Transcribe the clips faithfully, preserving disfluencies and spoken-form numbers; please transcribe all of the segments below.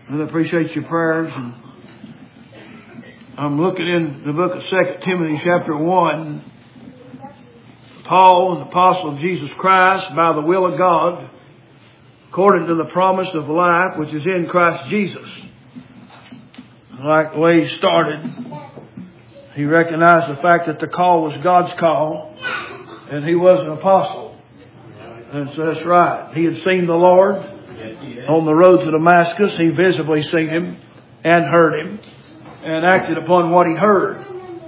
And I appreciate your prayers. And I'm looking in the book of Second Timothy chapter one. Paul, an apostle of Jesus Christ, by the will of God, according to the promise of life which is in Christ Jesus. Like the way he started, he recognized the fact that the call was God's call, and he was an apostle. And so that's right. He had seen the Lord on the road to Damascus. He visibly seen Him and heard Him and acted upon what he heard.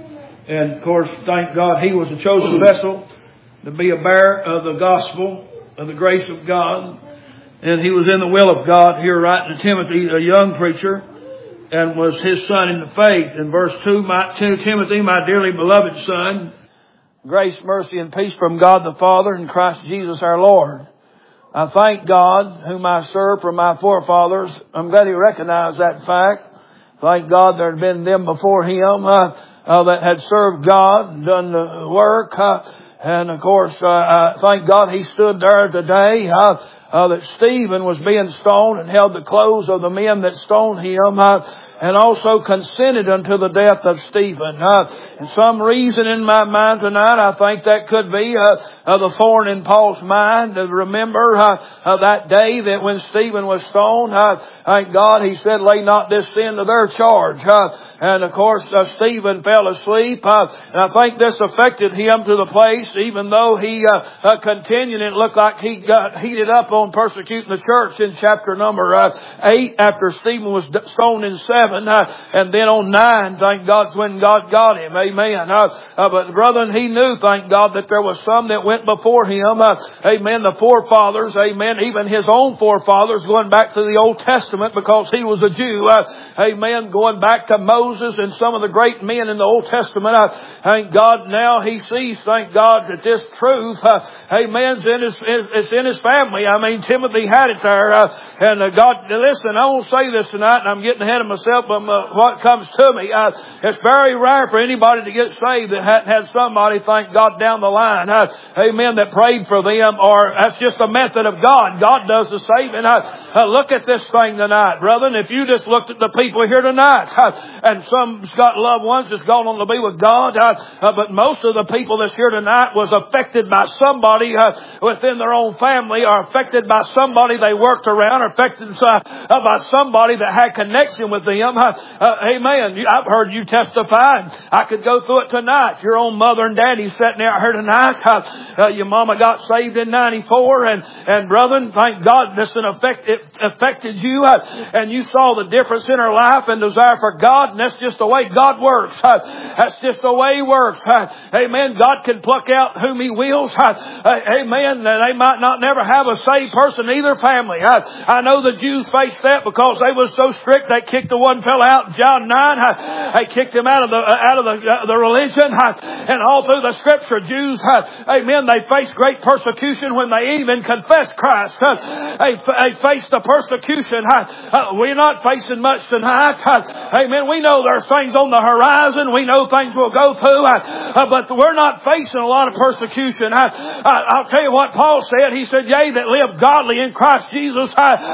And of course, thank God, he was a chosen vessel to be a bearer of the gospel, of the grace of God. And he was in the will of God here writing to Timothy, a young preacher, and was his son in the faith. In verse two, my, Timothy, my dearly beloved son, grace, mercy, and peace from God the Father and Christ Jesus our Lord. I thank God, whom I serve from my forefathers. I'm glad he recognized that fact. Thank God there had been them before him uh, uh, that had served God and done the work. Uh, and of course, uh, I thank God he stood there today. Uh, Uh, that Stephen was being stoned and held the clothes of the men that stoned him, uh, and also consented unto the death of Stephen. Uh, and some reason in my mind tonight, I think that could be uh, uh, the thorn in Paul's mind to remember uh, uh, that day that when Stephen was stoned. Uh, thank God he said, lay not this sin to their charge. Uh, and of course, uh, Stephen fell asleep. Uh, and I think this affected him to the place, even though he uh, uh, continued, and it looked like he got heated up on persecuting the church in chapter number uh, eight after Stephen was stoned in seven. Uh, and then on nine, thank God's when God got him. Amen. Uh, uh, but brethren, he knew, thank God, that there was some that went before him. Uh, amen. The forefathers. Amen. Even his own forefathers, going back to the Old Testament because he was a Jew. Uh, amen. Going back to Moses and some of the great men in the Old Testament. Uh, thank God now he sees, thank God, that this truth, uh, amen, is in his, is, is in his family. I mean, Timothy had it there. Uh, and uh, God, listen, I won't say this tonight, and I'm getting ahead of myself. But uh, what comes to me, uh, it's very rare for anybody to get saved that hadn't had somebody, thank God, down the line, uh, amen, that prayed for them, or that's just a method of God. God does the saving. Uh, uh, look at this thing tonight, brethren. If you just looked at the people here tonight, uh, and some's got loved ones that's gone on to be with God, uh, uh, but most of the people that's here tonight was affected by somebody uh, within their own family, or affected by somebody they worked around, or affected uh, by somebody that had connection with them. Uh, uh, amen. I've heard you testify. I could go through it tonight. Your own mother and daddy sitting out here tonight. Uh, uh, your mama got saved in ninety-four, and and brethren, thank God this affect, it affected you, uh, and you saw the difference in her life and desire for God, and that's just the way God works. Uh, that's just the way He works. Uh, amen. God can pluck out whom He wills. Uh, uh, amen. They might not never have a saved person in either family. Uh, I know the Jews faced that because they was so strict. They kicked the one fell out in John nine. They kicked him out of the out of the, uh, the religion. And all through the Scripture, Jews, amen, they faced great persecution when they even confessed Christ. They, they faced the persecution. We're not facing much tonight. Amen. We know there's things on the horizon. We know things will go through. But we're not facing a lot of persecution. I'll tell you what Paul said. He said, yea, that live godly in Christ Jesus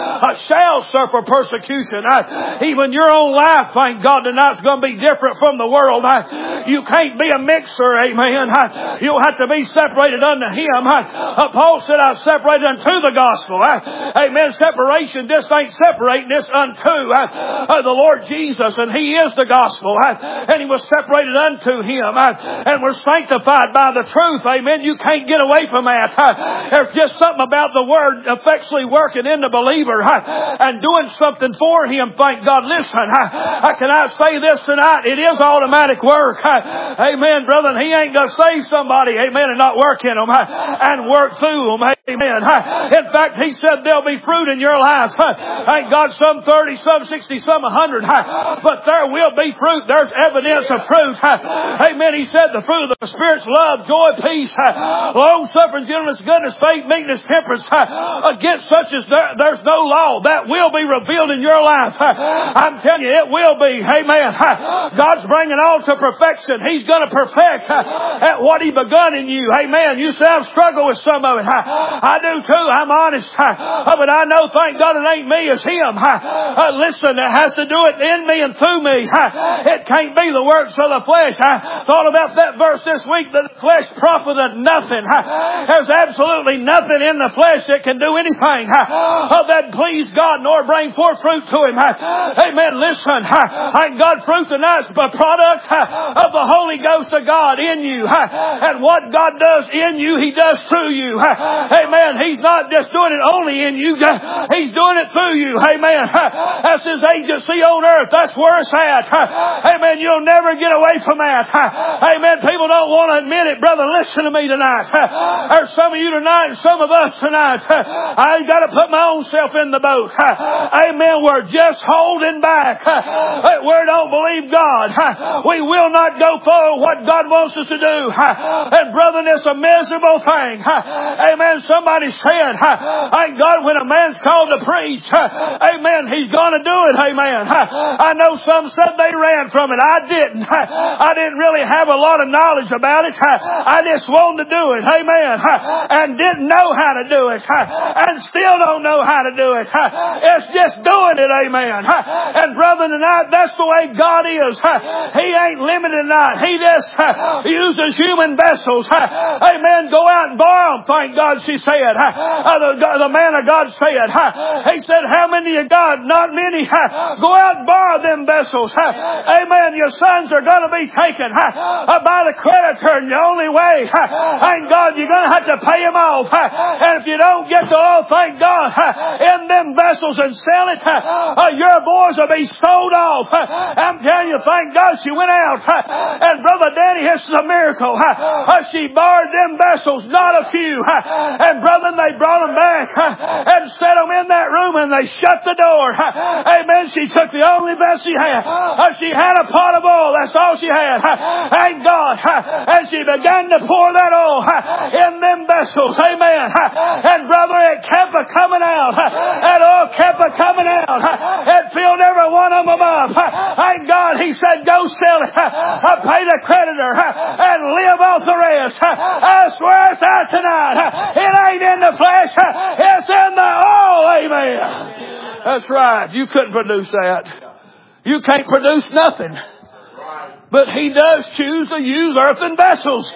shall suffer persecution. Even your own life, thank God, tonight's going to be different from the world. You can't be a mixer, amen. You'll have to be separated unto Him. Paul said, I've separated unto the gospel. Amen. Separation just ain't separating this unto the Lord Jesus, and He is the gospel. And He was separated unto Him, and we're sanctified by the truth. Amen. You can't get away from that. There's just something about the Word effectually working in the believer and doing something for him. Thank God. Listen, can I say this tonight? It is automatic work. Amen, brother. He ain't going to save somebody, amen, and not work in them and work through them. Amen. In fact, He said there'll be fruit in your life. Thank God, some thirty, some sixty, some a hundred. But there will be fruit. There's evidence of fruit. Amen. He said the fruit of the Spirit's love, joy, peace, long-suffering, gentleness, goodness, faith, meekness, temperance. Against such as there, there's no law. That will be revealed in your life. I'm telling you, it will be. Amen. God's bringing all to perfection. He's going to perfect at what He begun in you. Amen. You say, I've struggled with some of it. I do too. I'm honest. But I know, thank God, it ain't me, it's Him. Listen, it has to do it in me and through me. It can't be the works of the flesh. I thought about that verse this week, that the flesh profiteth nothing. There's absolutely nothing in the flesh that can do anything that please God nor bring forth fruit to Him. Amen. Listen, thank God, fruit tonight's a product of the Holy Ghost of God in you. And what God does in you, He does through you. Amen. He's not just doing it only in you. He's doing it through you. Amen. That's His agency on earth. That's where it's at. Amen. You'll never get away from that. Amen. People don't want to admit it. Brother, listen to me tonight. There's some of you tonight and some of us tonight. I got to put my own self in the boat. Amen. We're just holding back. We don't believe God. We will not go for what God wants us to do. And brethren, it's a miserable thing. Amen. Somebody said, thank God, when a man's called to preach, amen, he's going to do it. Amen. I know some said they ran from it. I didn't. I didn't really have a lot of knowledge about it. I just wanted to do it. Amen. And didn't know how to do it. And still don't know how to do it. It's just doing it. Amen. And brother, tonight, that's the way God is. He ain't limited tonight. He just uses human vessels. Amen. Go out and borrow them. Thank God, she said. The, the man of God said. He said, how many of God? Not many. Go out and borrow them vessels. Amen. Your sons are going to be taken by the creditor, and the only way, thank God, you're going to have to pay them off. And if you don't get the oil, thank God, in them vessels and sell it, your boys will be sold off. I'm telling you, thank God she went out. And Brother Danny, this is a miracle. She borrowed them vessels, not a few. And brother, they brought them back and set them in that room, and they shut the door. Amen. She took the only vessel she had. She had a pot of oil. That's all she had. Thank God. And she began to pour that oil in them vessels. Amen. And brother, it kept a coming out. That oil kept a coming out. It filled every one of them up. Thank God. He said, go sell it. Pay the creditor and live off the rest. I swear it's out tonight. It ain't in the flesh. It's in the oil. Amen. That's right. You couldn't produce that. You can't produce nothing. But He does choose to use earthen vessels.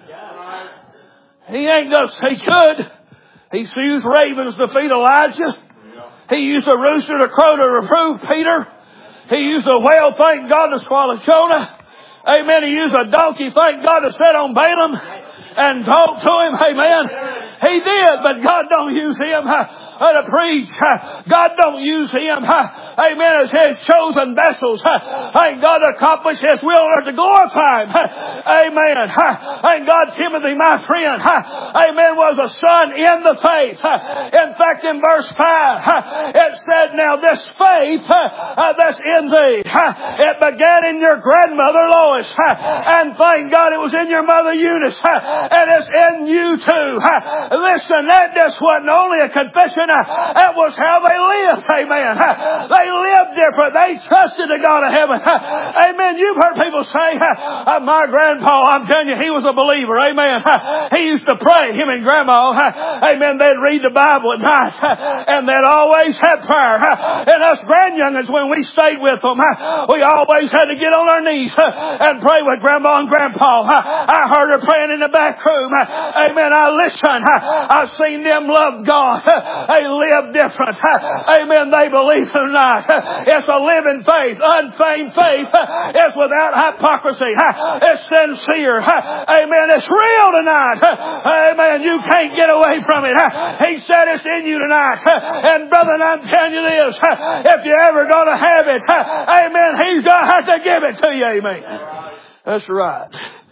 He ain't just, He could. He used ravens to feed Elijah. He used a rooster to crow to reprove Peter. He used a whale, thank God, to swallow Jonah. Amen. He used a donkey, thank God, to sit on Balaam and talk to him. Amen. He did, but God don't use him uh, to preach. Uh, God don't use him, uh, amen, as His chosen vessels. Uh, thank God to accomplish His will or to glorify Him. Uh, amen. Uh, thank God Timothy, my friend, uh, amen, was a son in the faith. Uh, in fact, in verse five, uh, it said, now this faith uh, uh, that's in thee, uh, it began in your grandmother Lois. Uh, and thank God it was in your mother Eunice. Uh, and it's in you too. Uh, Listen, that just wasn't only a confession. That was how they lived. Amen. They lived different. They trusted the God of heaven. Amen. You've heard people say, my grandpa, I'm telling you, he was a believer. Amen. He used to pray, him and grandma. Amen. They'd read the Bible at night. And they'd always have prayer. And us grandyoungins, when we stayed with them, we always had to get on our knees and pray with grandma and grandpa. I heard her praying in the back room. Amen. I listened. I've seen them love God. They live different. Amen. They believe tonight. It's a living faith. Unfeigned faith. It's without hypocrisy. It's sincere. Amen. It's real tonight. Amen. You can't get away from it. He said it's in you tonight. And brother, I'm telling you this. If you're ever going to have it, amen, He's going to have to give it to you. Amen. That's right.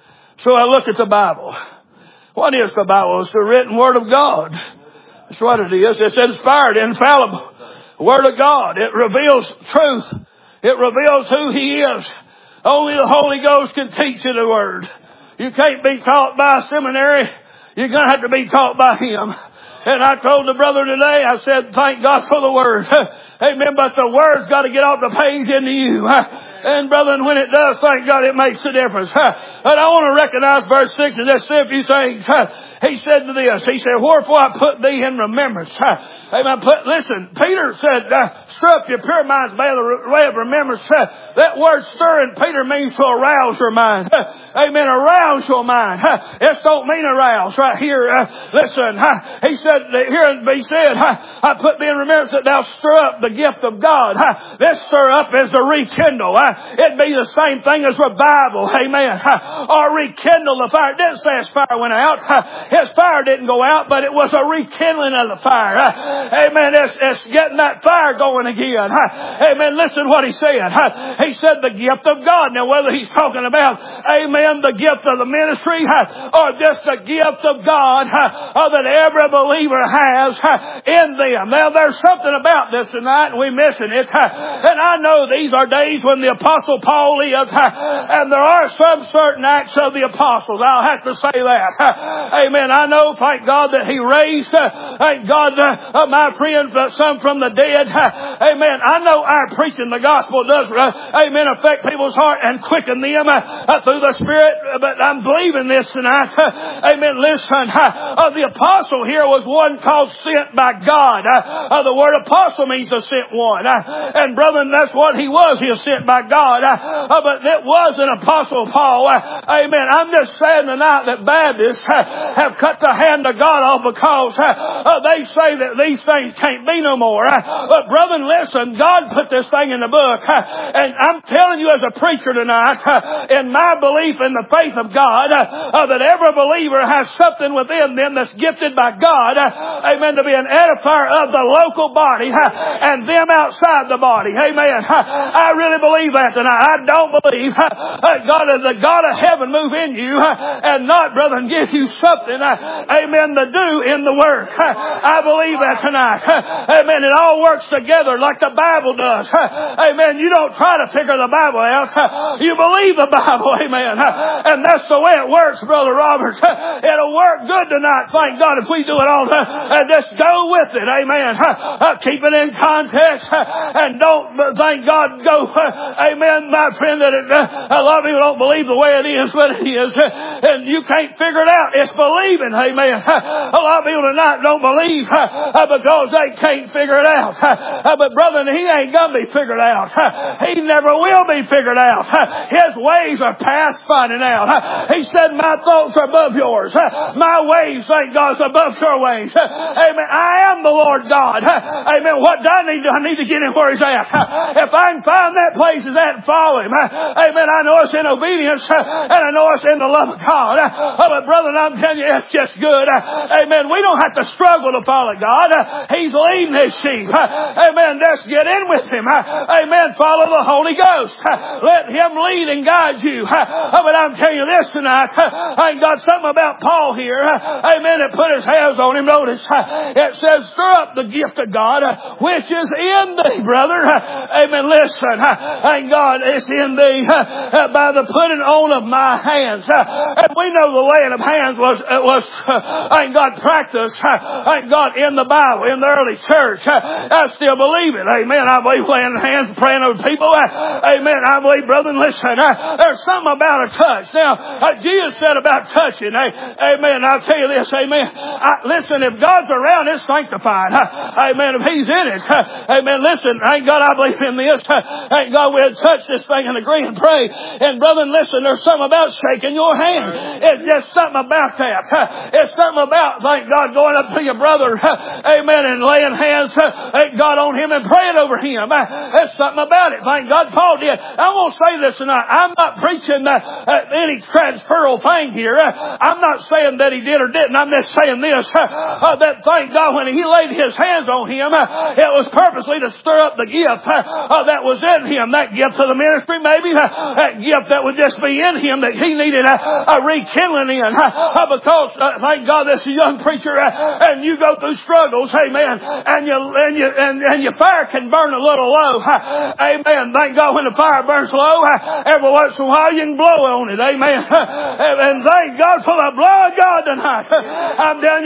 So I look at the Bible. What is the Bible? It's the written Word of God. That's what it is. It's inspired, infallible Word of God. It reveals truth. It reveals who He is. Only the Holy Ghost can teach you the Word. You can't be taught by a seminary. You're going to have to be taught by Him. And I told the brother today, I said, thank God for the Word. Amen. But the Word's got to get off the page into you. And brethren, when it does, thank God it makes a difference. But I want to recognize verse six and just say a few things. He said to this, he said, wherefore I put thee in remembrance. Amen. Put, listen, Peter said, uh, stir up your pure minds by the way of remembrance. Uh, that word stir in Peter means to arouse your mind. Uh, amen. Arouse your mind. Uh, this don't mean arouse right here. Uh, listen, uh, he said, here he said, uh, I put thee in remembrance that thou stir up the gift of God. Uh, this stir up is to rekindle. Uh, it'd be the same thing as revival. Amen. Uh, or rekindle the fire. It didn't say his fire went out. Uh, his fire didn't go out, but it was a rekindling of the fire. Uh, Amen. It's, it's getting that fire going again. Amen. Listen what he said. He said the gift of God. Now whether he's talking about, amen, the gift of the ministry or just the gift of God that every believer has in them. Now there's something about this tonight and we're missing it. And I know these are days when the Apostle Paul lives, and there are some certain acts of the apostles. I'll have to say that. Amen. I know, thank God, that he raised, thank God, uh, my friends, uh, some from the dead. Uh, amen. I know our preaching the gospel does, uh, amen, affect people's heart and quicken them uh, uh, through the Spirit. But I'm believing this tonight. Uh, amen. Listen, uh, uh, the apostle here was one called sent by God. Uh, uh, the word apostle means the sent one. Uh, and brethren, that's what he was. He was sent by God. Uh, uh, but it was an apostle Paul. Uh, amen. I'm just saying tonight that Baptists uh, have cut the hand of God off because uh, uh, they say that these things can't be no more. But brethren, listen, God put this thing in the book. And I'm telling you as a preacher tonight, in my belief in the faith of God, that every believer has something within them that's gifted by God, amen, to be an edifier of the local body and them outside the body. Amen. I really believe that tonight. I don't believe God is the God of heaven move in you and not, brethren, give you something, amen, to do in the work. I believe that tonight. Amen. It all works together like the Bible does. Amen. You don't try to figure the Bible out. You believe the Bible. Amen. And that's the way it works, Brother Robert. It'll work good tonight. Thank God if we do it all. And just go with it. Amen. Keep it in context. And don't, thank God, go. Amen, my friend, that it, a lot of people don't believe the way it is, but it is. And you can't figure it out. It's believing. Amen. A lot of people tonight don't believe because they can't figure it out. Uh, but brother, he ain't gonna be figured out. Uh, he never will be figured out. Uh, his ways are past finding out. Uh, he said, my thoughts are above yours. Uh, my ways, thank God, is above your ways. Uh, amen. I am the Lord God. Uh, amen. What do I need to, I need to get him where he's at. Uh, if I can find that place he's at and follow him. Uh, amen. I know it's in obedience uh, and I know it's in the love of God. Uh, but brother, I'm telling you, it's just good. Uh, amen. We don't have to struggle to follow God. Uh, he's leading his sheep. Amen. Just get in with him. Amen. Follow the Holy Ghost. Let him lead and guide you. But I'm telling you this tonight. I ain't got something about Paul here. Amen. That put his hands on him. Notice it says, stir up the gift of God which is in thee, brother. Amen. Listen. Thank God it's in thee by the putting on of my hands. And we know the laying of hands was, was thank God, practiced. Thank God in the Bible, in the early church. I still believe it. Amen. I believe laying hands and praying over people. Amen. I believe, brethren, listen, there's something about a touch. Now, Jesus said about touching. Amen. I'll tell you this. Amen. I, listen, if God's around, it's sanctified. Amen. If he's in it. Amen. Listen, thank God I believe in this. Thank God we'll touch this thing and agree and pray. And brethren, listen, there's something about shaking your hand. It's just something about that. It's something about, thank God, going up to your brother. Amen. And laying hands, thank God, on him and praying over him. There's something about it. Thank God Paul did. I won't say this tonight. I'm not preaching uh, uh, any transferal thing here. Uh, I'm not saying that he did or didn't. I'm just saying this. Uh, uh, that thank God when he laid his hands on him, uh, it was purposely to stir up the gift uh, uh, that was in him. That gift of the ministry maybe. Uh, that gift that would just be in him that he needed a, a rekindling in. Uh, uh, because uh, thank God this is a young preacher uh, and you go through struggles. Amen. And you, and you, and, and your fire can burn a little low. Uh, amen. Thank God when the fire burns low, uh, every once in a while you can blow on it. Amen. Uh, and thank God for the blood of God tonight. Uh, I'm telling you, brother,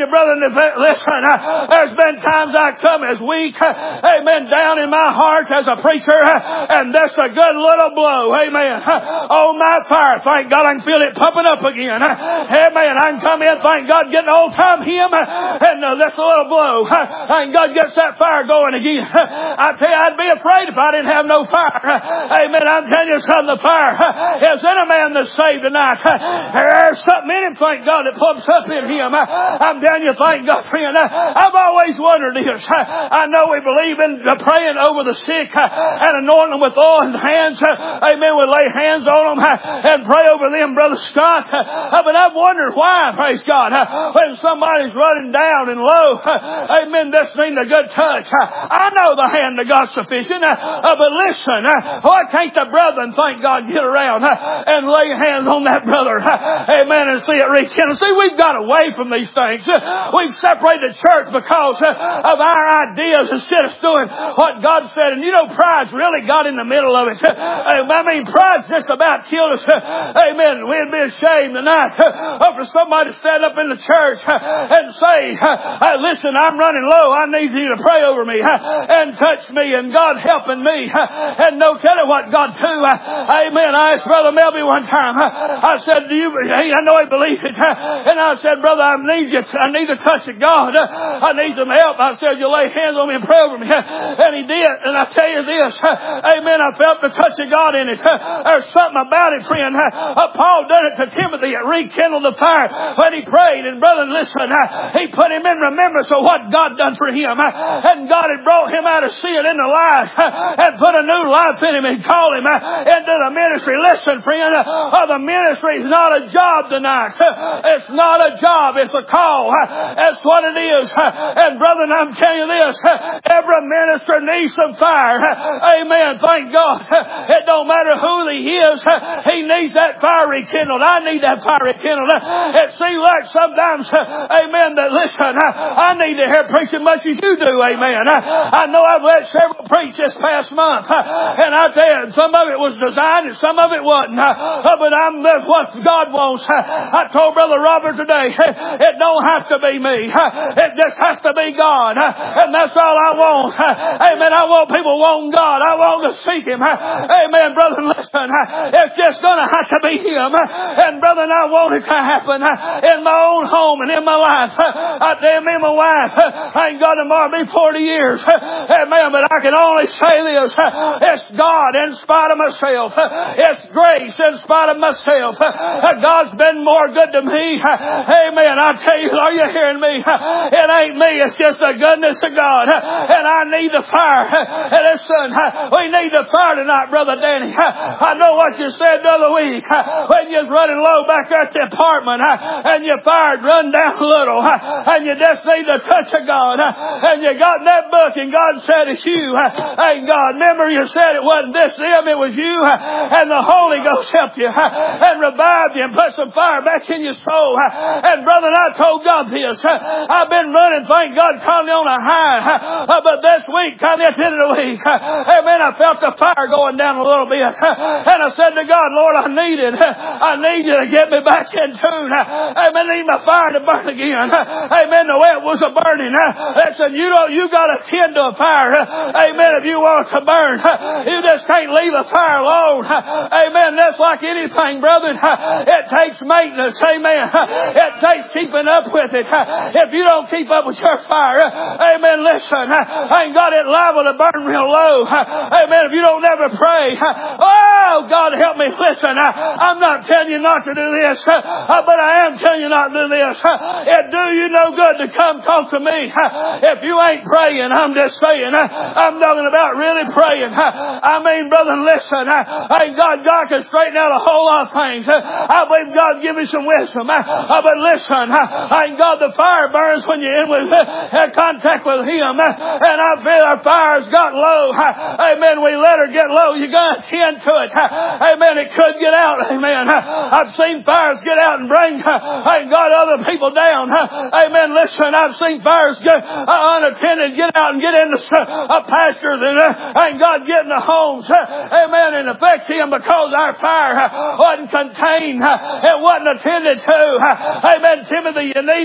listen, there's been times I come as weak, amen, down in my heart as a preacher, and that's a good little blow, amen. Oh, my fire, thank God I can feel it pumping up again. Amen. I can come in, thank God, get an old time hymn, and uh, that's a little blow. Thank God gets that fire going again. I tell you, I'd be afraid if I didn't have no fire. Amen. I'm telling you something, the fire is in a man that's saved tonight. There's something in him, thank God, that pumps up in him. I'm telling you, thank God, friend. I've always wondered this. I know we believe in the praying over the sick and anointing them with oil in the hands. Amen. We lay hands on them and pray over them, Brother Scott. But I've wondered why, praise God, when somebody's running down and low, amen, this means a good touch. I know the hand of God's sufficient, but listen, why can't the brethren, thank God, get around and lay hands on that brother, amen, and see it reach in? See, we've got away from these things. We've separated the church because of our ideas instead of doing what God said. And you know, pride's really got in the middle of it. I mean, pride's just about killed us. Amen. We'd be ashamed tonight for somebody to stand up in the church and say, listen, I'm running low. I need you to pray over me and touch me, and God helping me. And no telling what God do. Amen. I asked Brother Melby one time. I said, do you, I know he believed it. And I said, brother, I need you. I need to touch of God. I need some help. I said, you lay hands on me and pray over me. And he did. And I tell you this, amen, I felt the touch of God in it. There's something about it, friend. Uh, Paul done it to Timothy. It rekindled the fire when he prayed. And brother, listen, uh, he put him in remembrance of what God done for him. Uh, and God had brought him out of sin into life uh, and put a new life in him and called him uh, into the ministry. Listen, friend, uh, the ministry is not a job tonight. Uh, it's not a job. It's a call. Uh, that's what it is. Uh, and brother, I'm telling you this, uh, every minister needs some fire. Uh, amen. Thank God. Uh, it don't matter who he is. Uh, he needs that fire rekindled. I need that fire rekindled. Uh, it seems like sometimes, uh, amen, that listen, uh, I need to hear preaching much as you do, amen. Uh, I know I've let several preach this past month, uh, and I tell you, some of it was designed and some of it wasn't. Uh, but I'm, that's what God wants. Uh, I told Brother Robert today, it don't have to be me. Uh, it just has to be God. Uh, and that's all I want. Uh, amen. I want people wanting God. I want to seek Him. Uh, amen, brother, listen. Uh, it's just going to have to be Him. Uh, and brother, and I want it to happen uh, in my own home and in my life. Uh, I tell me and my wife, uh, I ain't got tomorrow be forty years. Uh, amen. But I can only say this. Uh, it's God in spite of myself. Uh, it's grace in spite of myself. Uh, God's been more good to me. Uh, amen. I tell you, are you hearing me? Uh, it ain't me. It's just the goodness of God. Uh, and I need the fire. Uh, listen, uh, we need the fire tonight, Brother Danny. Uh, I know what you said the other week. Uh, when you was running low back at the apartment uh, and you fired, run down a little uh, and you just need the touch of God. Uh, and you got in that book and God said it's you. Uh, hey, God, remember you said it wasn't this them, it was you. Uh, and the Holy Ghost helped you uh, and revived you and put some fire back in your soul. Uh, and brother, I told God this. Uh, I've been running, thank God, kind of on a high. Uh, but this week, kind of at the end of the week, uh, amen, I felt the fire going down a little bit. Uh, and I said to God, Lord, I need it. Uh, I need you to get me back in tune. Uh, amen, I need my fire to burn again. Uh, amen, the way it was a burning. Uh, listen, you don't, you got to tend to a fire. Uh, amen, if you want it to burn. Uh, you just can't leave a fire alone. Uh, amen, that's like anything, brother. Uh, it takes maintenance. Amen. Uh, it takes keeping up with it. Uh, if you don't keep up with your fire, uh, amen, listen, uh, I ain't got it liable to burn real low. Uh, amen, if you don't never pray. Uh, oh, God help me. Listen, uh, I'm not telling you not to do this, uh, but I am telling you not to do this. Uh, it do you no good to come talk to me. Uh, if you ain't praying, I'm just saying, uh, I'm talking about really praying. Uh, I mean, brother, listen, uh, ain't God, God can straighten out a whole lot of things. Uh, I believe God give me some wisdom. Uh, uh, but listen, uh, ain't God, the fire burns when you're in with uh, contact with Him. Uh, and I feel our fire's got low. Uh, amen. We let her get low. You got to tend to it. Uh, amen. It could get out. Amen. Uh, I've seen fires get out and bring, uh, ain't got other people down. Uh, amen. Listen, I've seen fires get uh, unattended get out and get into uh, pastures and uh, ain't God get in the homes. Uh, amen. And affect Him because our fire uh, wasn't contained. Uh, it wasn't attended to. Uh, amen. Timothy, you need the fire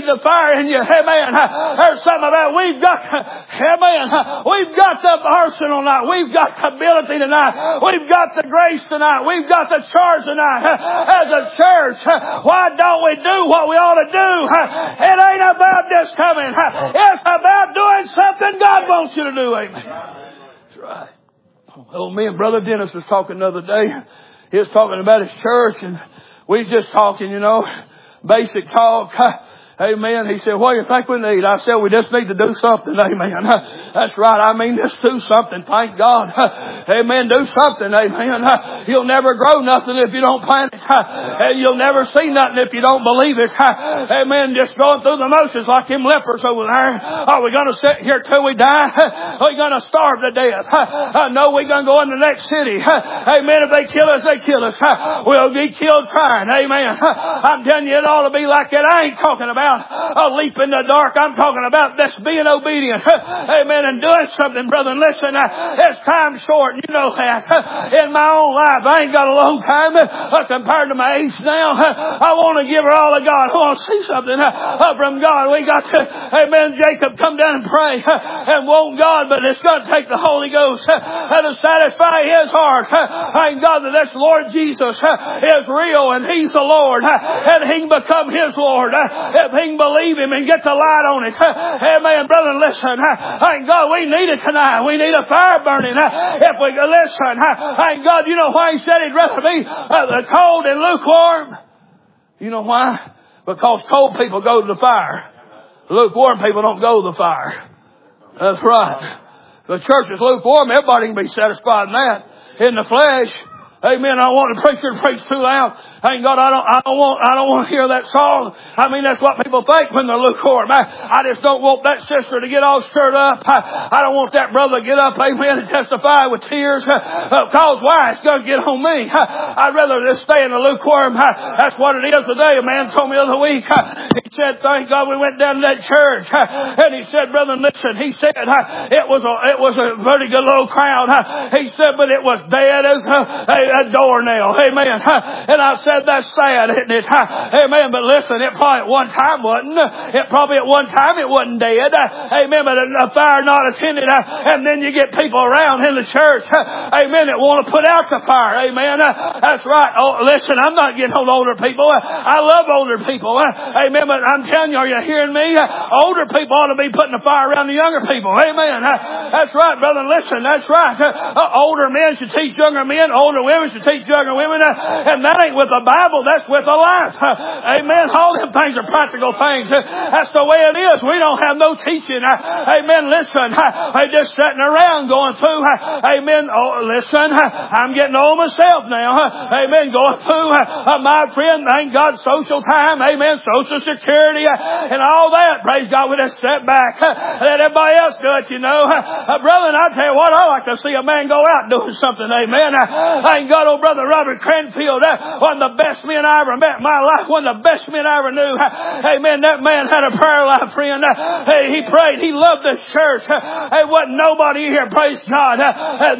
fire in you. Amen. There's something about we've got, amen, we've got the arsenal tonight. We've got the ability tonight. We've got the grace tonight. We've got the charge tonight. As a church, why don't we do what we ought to do? It ain't about just coming. It's about doing something God wants you to do. Amen. That's right. Oh, me and Brother Dennis was talking the other day. He was talking about his church, and we was just talking, you know, basic talk. Amen. He said, what do you think we need? I said, we just need to do something. Amen. That's right. I mean, just do something. Thank God. Amen. Do something. Amen. You'll never grow nothing if you don't plant it. You'll never see nothing if you don't believe it. Amen. Just going through the motions like them lepers over there. Are we going to sit here till we die? Are we going to starve to death? No, we're going to go in the next city. Amen. If they kill us, they kill us. We'll be killed trying. Amen. I'm telling you, it ought to be like that. I ain't talking about a leap in the dark. I'm talking about this being obedient. Amen. And doing something, brother. And listen, it's time short. You know that. In my own life, I ain't got a long time compared to my age now. I want to give her all of God. I want to see something from God. We got to, amen, Jacob, come down and pray and want God, but it's going to take the Holy Ghost to satisfy his heart. Thank God that this Lord Jesus is real and he's the Lord and he can become his Lord. If he can believe him and get the light on it. Amen. Brother, listen. Thank God we need it tonight. We need a fire burning. If we listen. Thank God, you know why he said he'd rather be cold and lukewarm? You know why? Because cold people go to the fire. Lukewarm people don't go to the fire. That's right. The church is lukewarm. Everybody can be satisfied in that. In the flesh. Amen. I want the preacher to preach too loud. Thank God I don't, I don't want, I don't want to hear that song. I mean, that's what people think when they're lukewarm. I, I just don't want that sister to get all stirred up. I, I don't want that brother to get up, amen, and testify with tears. Uh, cause why? It's going to get on me. I, I'd rather just stay in the lukewarm. I, that's what it is today. A man told me the other week. I, he said, thank God we went down to that church. I, and he said, brother, listen, he said, I, it was a, it was a very good little crowd. I, he said, but it was dead as a, a, a doornail. Amen. I, and I said, that's sad, isn't it? Amen. But listen, it probably at one time wasn't. It probably at one time it wasn't dead. Amen. But a fire not attended. And then you get people around in the church. Amen. That want to put out the fire. Amen. That's right. Oh, listen, I'm not getting on older people. I love older people. Amen. But I'm telling you, are you hearing me? Older people ought to be putting the fire around the younger people. Amen. That's right, brother. Listen, that's right. Older men should teach younger men. Older women should teach younger women. And that ain't with the Bible, that's with a life. Amen. All them things are practical things. That's the way it is. We don't have no teaching. Amen. Listen, I'm just sitting around going through. Amen. Oh, listen, I'm getting old myself now. Amen. Going through, my friend, thank God, social time. Amen. Social security and all that. Praise God. We just sit back. Let everybody else do it, you know. Brother, and I tell you what, I like to see a man go out doing something. Amen. Thank God, old brother Robert Cranfield, one of the best men I ever met in my life. One of the best men I ever knew. Amen. That man had a prayer life, friend. Hey, he prayed. He loved this church. There wasn't nobody here, praise God, that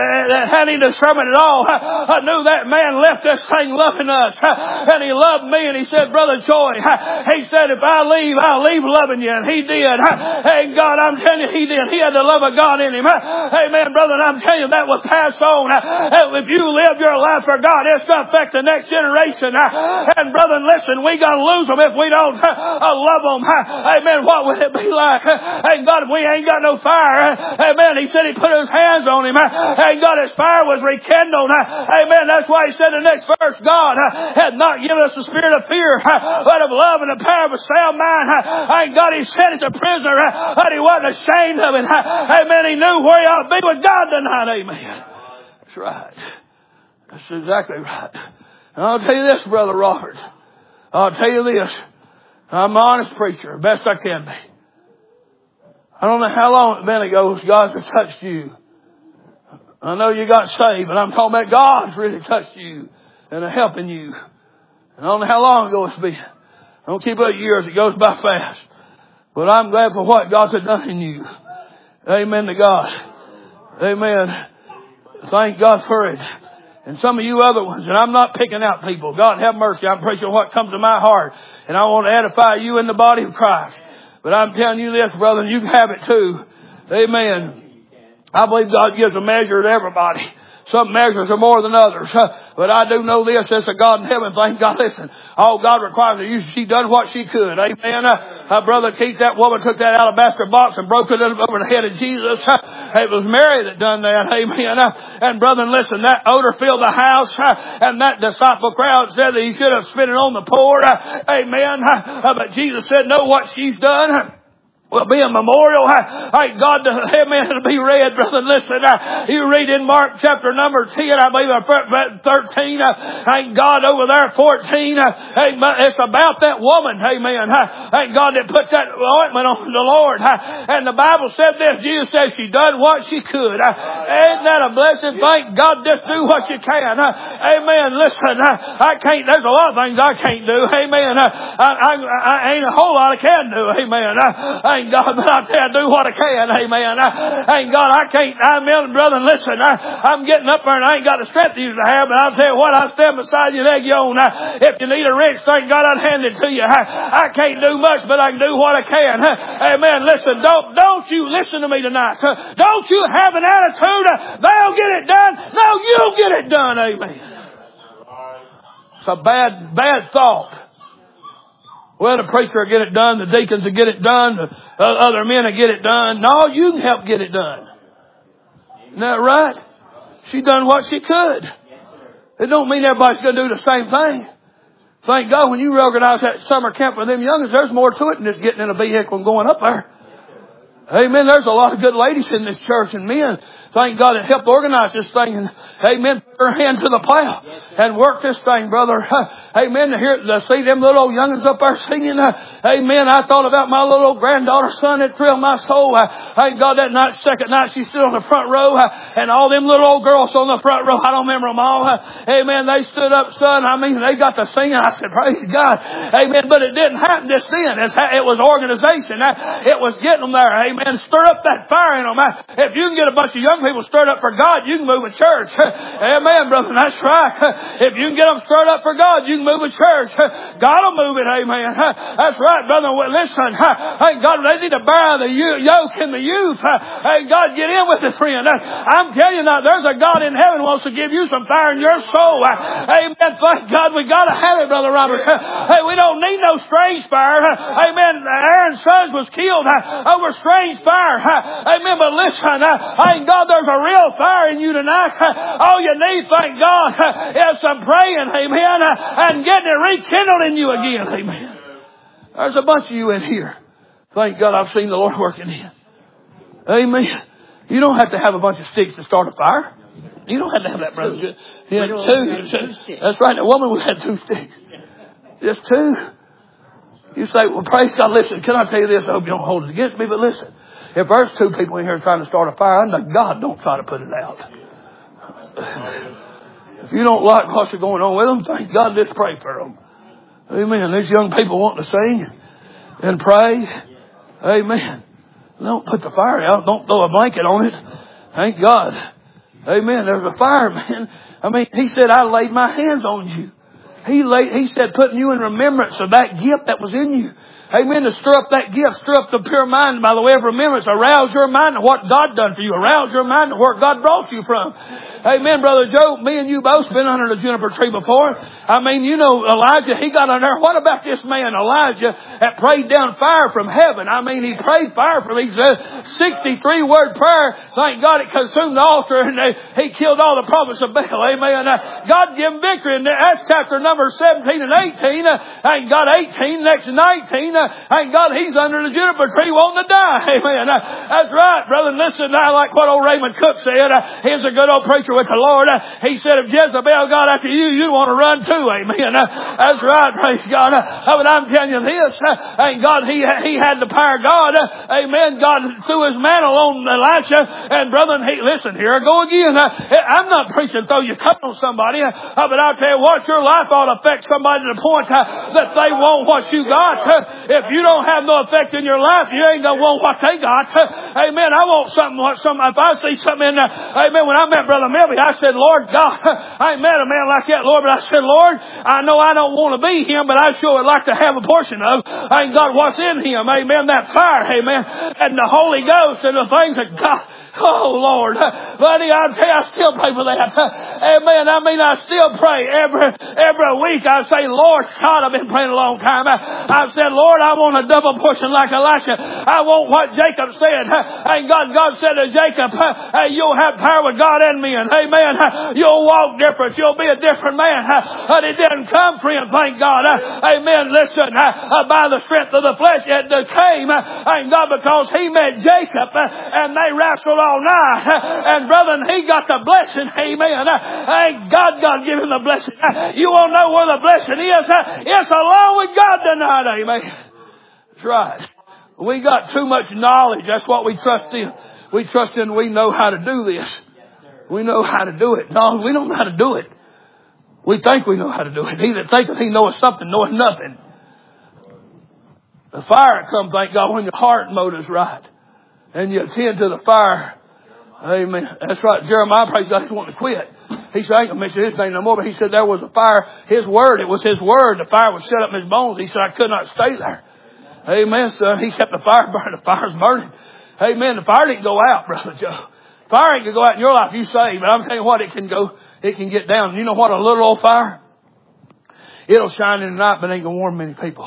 had any discernment at all. I knew that man left this thing loving us. And he loved me. And he said, Brother Joy, he said, if I leave, I'll leave loving you. And he did. Hey, God, I'm telling you, he did. He had the love of God in him. Amen, brother. And I'm telling you, that will pass on. If you live your life for God, it's going to affect the next generation. And brother, listen, we got to lose them if we don't love them. Amen. What would it be like? Hey, God, if we ain't got no fire. Amen. He said he put his hands on him. Hey, God, his fire was rekindled. Amen. That's why he said in the next verse, God had not given us the spirit of fear, but of love and the power of a sound mind. Thank God he sent us a prisoner, but he wasn't ashamed of it. Amen. He knew where he ought to be with God tonight. Amen. That's right. That's exactly right. And I'll tell you this, Brother Robert. I'll tell you this. I'm an honest preacher, best I can be. I don't know how long it's been ago God's touched you. I know you got saved, but I'm talking about God's really touched you and helping you. And I don't know how long ago it's been. I don't keep up years. It goes by fast. But I'm glad for what God's done in you. Amen to God. Amen. Thank God for it. And some of you other ones, and I'm not picking out people. God have mercy. I'm preaching what comes to my heart. And I want to edify you in the body of Christ. But I'm telling you this, brother, and you can have it too. Amen. I believe God gives a measure to everybody. Some measures are more than others. But I do know this. It's a God in heaven. Thank God. Listen, all God requires of you, she done what she could. Amen. Uh, uh, Brother Keith, that woman took that alabaster box and broke it over the head of Jesus. Uh, it was Mary that done that. Amen. Uh, and brother, listen, that odor filled the house. Uh, and that disciple crowd said that he should have spit it on the poor. Uh, amen. Uh, but Jesus said, know what she's done. Will be a memorial. Thank God to amen to be read, brother. Listen, uh, you read in Mark chapter number ten, I believe, uh, thirteen. Uh, thank God over there, fourteen. Uh, it's about that woman, amen. Uh, thank God that put that ointment on the Lord. Uh, and the Bible said this. Jesus said she done what she could. Uh, ain't that a blessing? Thank God, just do what you can. Uh, amen. Listen, uh, I can't. There's a lot of things I can't do. Amen. Uh, I, I, I ain't a whole lot I can do. Amen. Uh, Thank God, but I tell you, I do what I can. Amen. I, thank God, I can't. Amen, brother. Listen, I, I'm getting up there and I ain't got the strength to use to have, but I'll tell you what, I stand beside you and egg you on. I, if you need a wrench, thank God I'd hand it to you. I, I can't do much, but I can do what I can. Amen. Listen, don't, don't you listen to me tonight. Don't you have an attitude, they'll get it done. No, you'll get it done. Amen. It's a bad, bad thought. Well, the preacher will get it done. The deacons will get it done. The other men will get it done. No, you can help get it done. Isn't that right? She done what she could. It don't mean everybody's going to do the same thing. Thank God when you organize that summer camp for them youngins, there's more to it than just getting in a vehicle and going up there. Amen. There's a lot of good ladies in this church and men. Thank God it helped organize this thing. And amen. Put her hand to the plow and work this thing, brother. Amen. To hear, to see them little old youngins up there singing. Amen. I thought about my little old granddaughter's son. It thrilled my soul. Thank God that night, second night, she stood on the front row. And all them little old girls on the front row, I don't remember them all. Amen. They stood up, son. I mean, they got to singing. I said, praise God. Amen. But it didn't happen just then. It was organization. It was getting them there. Amen. And stir up that fire in them. If you can get a bunch of young people stirred up for God, you can move a church. Amen, brother. That's right. If you can get them stirred up for God, you can move a church. God will move it. Amen. That's right, brother. Listen. Thank God they need to bear the yoke in the youth. Hey, God, get in with it, friend. I'm telling you now, there's a God in heaven who wants to give you some fire in your soul. Amen. Thank God we got to have it, Brother Robert. Hey, we don't need no strange fire. Amen. Aaron's son was killed over strange fire. Amen. But listen, thank God there's a real fire in you tonight. All you need, thank God, is some praying. Amen. And getting it rekindled in you again. Amen. There's a bunch of you in here. Thank God I've seen the Lord working in. Amen. You don't have to have a bunch of sticks to start a fire. You don't have to have that, brother. He had two. That's right. The woman had two sticks. Just two. You say, well, praise God, listen, can I tell you this? I hope you don't hold it against me, but listen. If there's two people in here trying to start a fire, under God, don't try to put it out. If you don't like what's going on with them, thank God, just pray for them. Amen. These young people want to sing and pray. Amen. Don't put the fire out. Don't throw a blanket on it. Thank God. Amen. There's a fire, man. I mean, he said, I laid my hands on you. He laid, he said, putting you in remembrance of that gift that was in you. Amen. To stir up that gift, stir up the pure mind by the way of remembrance. Arouse your mind to what God done for you. Arouse your mind to where God brought you from. Amen, Brother Joe. Me and you both been under the juniper tree before. I mean, you know, Elijah, he got under there. What about this man, Elijah, that prayed down fire from heaven? I mean, he prayed fire from his sixty-three word prayer. Thank God it consumed the altar and they, he killed all the prophets of Baal. Amen. Uh, God gave him victory. And that's chapter number seventeen and eighteen. Uh, thank God eighteen, next to nineteen. Uh, thank God he's under the juniper tree wanting to die. Amen. Uh, that's right, brother. Listen now, like what old Raymond Cook said. Uh, he's a good old preacher with the Lord. Uh, he said, if Jezebel got after you, you'd want to run too. Amen. Uh, that's right, praise God. Uh, but I'm telling you this. Uh, thank God he, he had the power of God. Uh, amen. God threw his mantle on Elisha. And brother, he, listen, here I go again. Uh, I'm not preaching though you cut on somebody. Uh, but I'll tell you what, your life ought to affect somebody to the point uh, that they want what you got. Uh, If you don't have no effect in your life, you ain't gonna want what they got. Amen. I want something, what something, if I see something in there. Amen. When I met Brother Milby, I said, Lord God, I ain't met a man like that, Lord, but I said, Lord, I know I don't want to be him, but I sure would like to have a portion of. I ain't got what's in him. Amen. That fire. Amen. And the Holy Ghost and the things that God. Oh, Lord. Buddy, I tell you, I still pray for that. Amen. I mean, I still pray every, every week. I say, Lord God, I've been praying a long time. I said, Lord, I want a double portion like Elisha. I want what Jacob said. And God, God said to Jacob, hey, you'll have power with God and men. Amen. You'll walk different. You'll be a different man. But it didn't come, friend, thank God. Amen. Listen, by the strength of the flesh, it came, thank God, because he met Jacob and they wrestled all night. And brother, he got the blessing. Amen. Thank God, God give him the blessing. You won't know where the blessing is. It's along with God tonight. Amen. That's right. We got too much knowledge. That's what we trust in. We trust in we know how to do this. We know how to do it. No, we don't know how to do it. We think we know how to do it. He that thinketh he knoweth something knoweth nothing. The fire comes, thank God, when your heart motive's right. And you attend to the fire. Amen. That's right. Jeremiah, praise God, he's wanting to quit. He said, I ain't going to mention his name no more, but he said there was a fire. His word, it was his word. The fire was set up in his bones. He said, I could not stay there. Amen, son. He kept the fire burning. The fire's burning. Amen. The fire didn't go out, Brother Joe. Fire ain't going to go out in your life. You say, but I'm telling you what, it can go, it can get down. You know what? A little old fire, it'll shine in the night, but it ain't going to warm many people.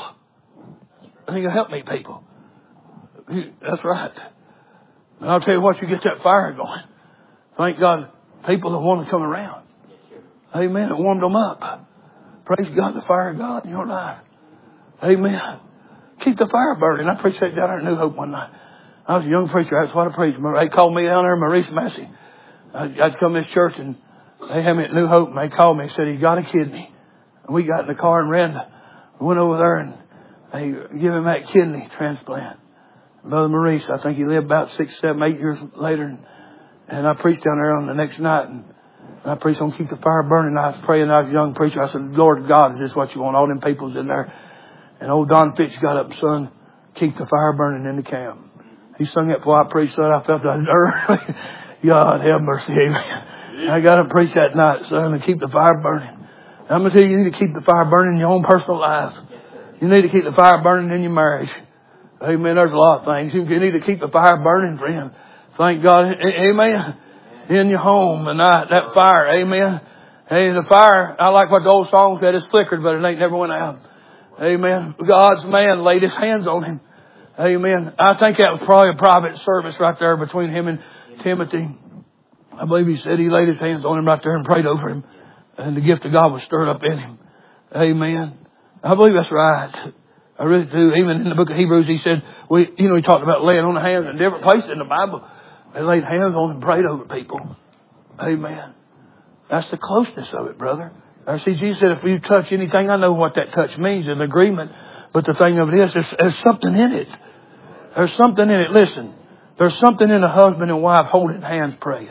It ain't going to help many people. That's right. And I'll tell you what, you get that fire going. Thank God, people that want to come around. Amen. It warmed them up. Praise God, the fire of God in your life. Amen. Keep the fire burning. I preached that down there at New Hope one night. I was a young preacher. That's what I preached. They called me down there, Maurice Massey. I'd come to this church and they had me at New Hope and they called me and said, he got a kidney. And we got in the car and ran, went over there and they gave him that kidney transplant. Brother Maurice, I think he lived about six, seven, eight years later. And, and I preached down there on the next night. And, and I preached on Keep the Fire Burning. I was praying. I was a young preacher. I said, Lord God, is this what you want? All them people's in there. And old Don Fitch got up and sung, Keep the Fire Burning in the Camp. He sung it before I preached that. I felt that nerve. God have mercy. Amen. I got to preach that night, son, and keep the fire burning. I'm going to tell you, you need to keep the fire burning in your own personal life. You need to keep the fire burning in your marriage. Amen. There's a lot of things. You need to keep the fire burning, friend. Thank God. Amen. In your home and that, that fire. Amen. Hey, the fire, I like what the old song said, it's flickered, but it ain't never went out. Amen. God's man laid his hands on him. Amen. I think that was probably a private service right there between him and Timothy. I believe he said he laid his hands on him right there and prayed over him. And the gift of God was stirred up in him. Amen. I believe that's right. I really do. Even in the book of Hebrews, he said, we, you know, he talked about laying on the hands in different places in the Bible. They laid hands on and prayed over people. Amen. That's the closeness of it, brother. I see Jesus said, if you touch anything, I know what that touch means, an agreement. But the thing of it is, there's, there's something in it. There's something in it. Listen, there's something in a husband and wife holding hands praying.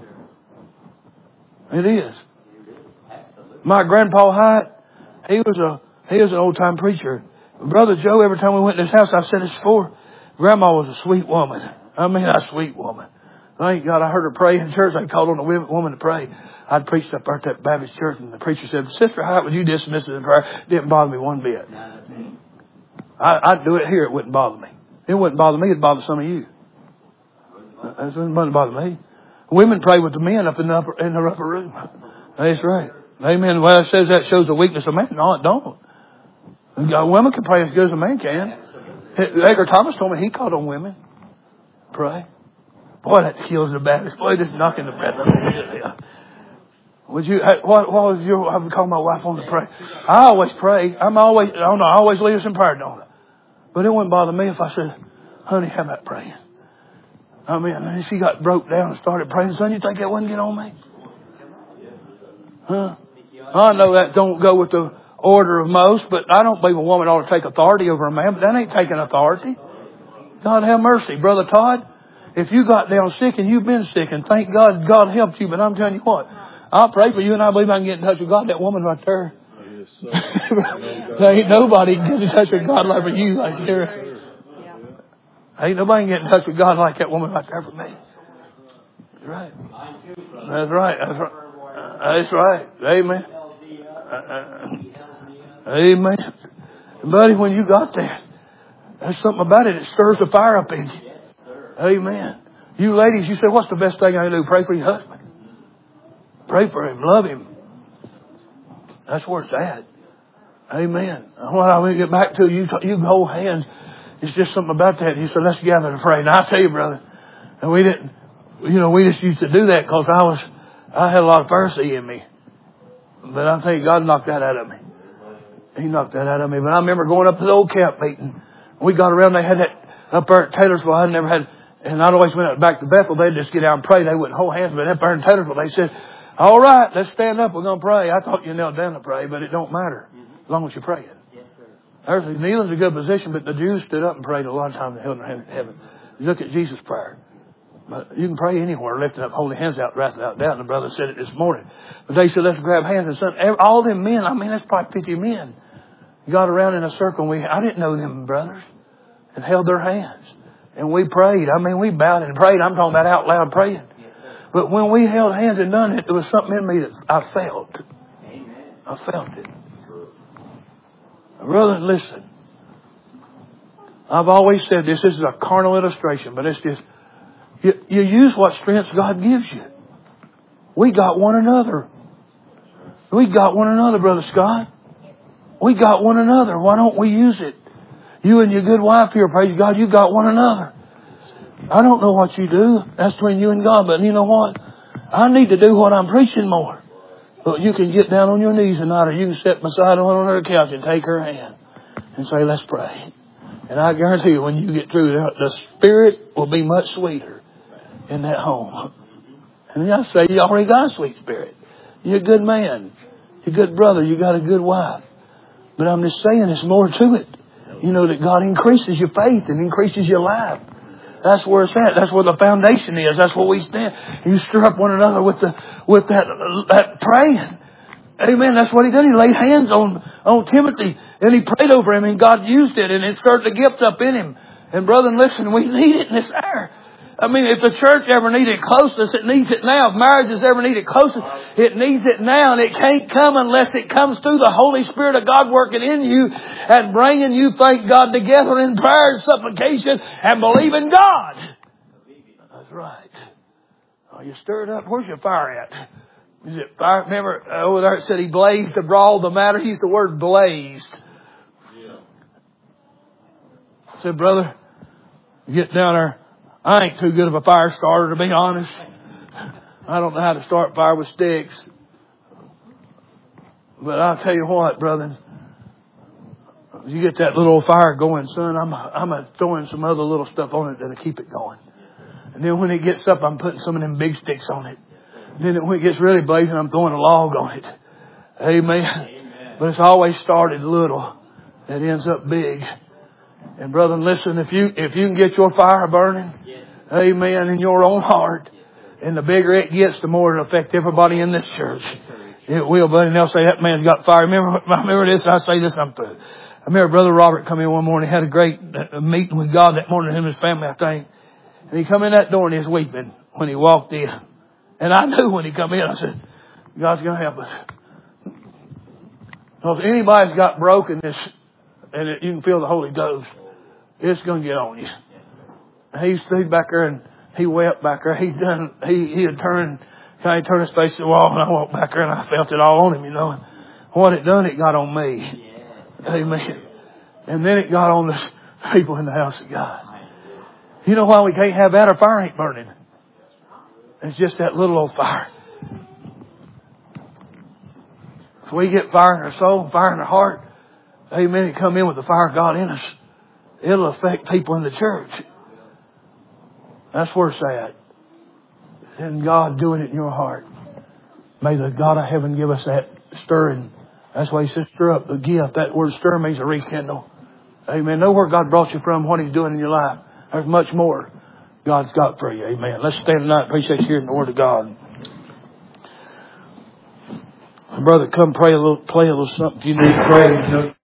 It is. My grandpa Hyatt, he was a he was an old time preacher. Brother Joe, every time we went to his house, I've said this before, Grandma was a sweet woman. I mean, a sweet woman. Thank God I heard her pray in church. I called on a woman to pray. I'd preached up there at that Baptist church, and the preacher said, Sister Hyatt, would you dismiss it in prayer? It didn't bother me one bit. I, I'd do it here. It wouldn't bother me. It wouldn't bother me. It'd bother some of you. It wouldn't bother me. Women pray with the men up in the upper, in the upper room. That's right. Amen. Well, it says that shows the weakness of man. No, it don't. Women can pray as good as a man can. Edgar Thomas told me he called on women. Pray. Boy, that kills the Baptist. Boy, just knocking the breath out of me. Would you, what, what was your, I would call my wife on to pray. I always pray. I'm always, I don't know, I always lead us in prayer, don't I? But it wouldn't bother me if I said, honey, how about praying? I mean, and she got broke down and started praying. Son, you think that wouldn't get on me? Huh? I know that don't go with the order of most, but I don't believe a woman ought to take authority over a man, but that ain't taking authority. God have mercy. Brother Todd, if you got down sick and you've been sick, and thank God God helped you, but I'm telling you what, I'll pray for you and I believe I can get in touch with God. That woman right there, Yes, sir. There ain't nobody can get in touch with God like you, like here. Ain't nobody can get in touch with God like that woman right there for me. That's right. That's right. That's right. That's right. Amen. Uh, amen. Buddy, when you got that, there's something about it. It stirs the fire up in you. Amen. You ladies, you say, what's the best thing I can do? Pray for your husband. Pray for him. Love him. That's where it's at. Amen. What I want to get back to, you, you hold hands. It's just something about that. He said, let's gather to pray. And I tell you, brother, and we didn't, you know, we just used to do that because I was, I had a lot of Pharisee in me. But I tell you, God knocked that out of me. He knocked that out of me. But I remember going up to the old camp meeting. We got around, they had that up there at Taylorsville. I never had, and I'd always went back to Bethel. They'd just get out and pray. They wouldn't hold hands. But up there in Taylorsville, they said, all right, let's stand up. We're going to pray. I thought you knelt down to pray, but it don't matter as long as you're praying. There's, kneeling's a good position, but the Jews stood up and prayed a lot of times in held their hand in heaven. You look at Jesus' prayer. But you can pray anywhere, lifting up, holding hands out, wrapping out down. The brother said it this morning. But they said, let's grab hands. And son, all them men, I mean, that's probably fifty men, got around in a circle. And we, I didn't know them brothers, and held their hands. And we prayed. I mean, we bowed and prayed. I'm talking about out loud praying. But when we held hands and done it, there was something in me that I felt. I felt it. Brother, listen. I've always said this. This is a carnal illustration, but it's just, you, you use what strengths God gives you. We got one another. We got one another, Brother Scott. We got one another. Why don't we use it? You and your good wife here, praise God, you got one another. I don't know what you do. That's between you and God. But you know what? I need to do what I'm preaching more. But you can get down on your knees tonight, or you can sit beside her on her couch and take her hand and say, let's pray. And I guarantee you, when you get through, the spirit will be much sweeter in that home. And I say, you already got a sweet spirit. You're a good man. You're a good brother. You got a good wife. But I'm just saying, there's more to it. You know, that God increases your faith and increases your life. That's where it's at. That's where the foundation is. That's where we stand. You stir up one another with the with that that praying. Amen. That's what he did. He laid hands on on Timothy and he prayed over him, and God used it, and it stirred the gift up in him. And brethren, listen, we need it in this hour. I mean, if the church ever needed closeness, it needs it now. If marriage has ever needed closeness, it needs it now. And it can't come unless it comes through the Holy Spirit of God working in you and bringing you, thank God, together in prayer and supplication and believing God. That's right. Oh, you stir it up. Where's your fire at? Is it fire? Remember over there it said he blazed abroad the matter. He used the word blazed. Yeah. I said, brother, get down there. I ain't too good of a fire starter, to be honest. I don't know how to start fire with sticks. But I'll tell you what, brother. You get that little fire going, son, I'm I'm a throwing some other little stuff on it that'll keep it going. And then when it gets up, I'm putting some of them big sticks on it. And then when it gets really blazing, I'm throwing a log on it. Amen. Amen. But it's always started little. It ends up big. And brother, listen, if you if you can get your fire burning, amen, in your own heart, and the bigger it gets, the more it'll affect everybody in this church. It will, buddy. And they'll say, that man's got fire. Remember, I remember this, I say this, I'm through. I remember Brother Robert come in one morning, had a great meeting with God that morning, him and his family, I think. And he come in that door and he was weeping when he walked in. And I knew when he come in, I said, God's going to help us. So if anybody's got brokenness, and it, you can feel the Holy Ghost, it's going to get on you. He stood back there and he wept back there. He done, he, he had turned, kind of turned his face to the wall, and I walked back there and I felt it all on him, you know. And what it done, it got on me. Yeah. Amen. And then it got on the people in the house of God. You know why we can't have that? Our fire ain't burning. It's just that little old fire. If we get fire in our soul, fire in our heart, amen, it come in with the fire of God in us, it'll affect people in the church. That's where it's at. And God doing it in your heart. May the God of heaven give us that stirring. That's why he says stir up the gift. That word stir means to rekindle. Amen. Know where God brought you from, what he's doing in your life. There's much more God's got for you. Amen. Let's stand tonight. Appreciate you hearing the word of God. Brother, come pray a little, play a little something. You need to pray.